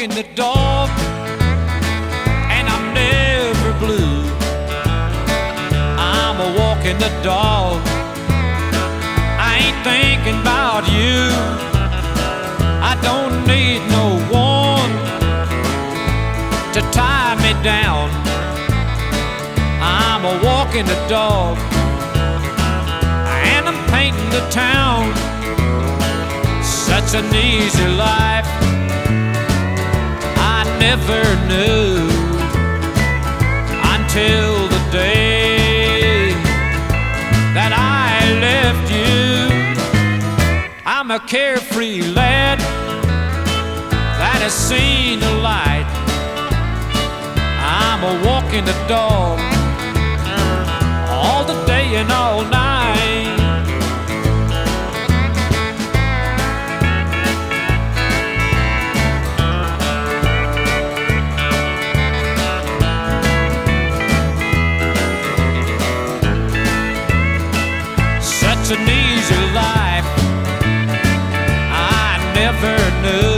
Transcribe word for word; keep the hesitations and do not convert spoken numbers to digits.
walking the dog, and I'm never blue. I'm a walking the dog. I ain't thinking about you. I don't need no one to tie me down. I'm a walking the dog, and I'm painting the town. Such an easy life I never knew, until the day that I left you. I'm a carefree lad that has seen the light. I'm a walking the dog all the day and all night. Such an easy life I never knew.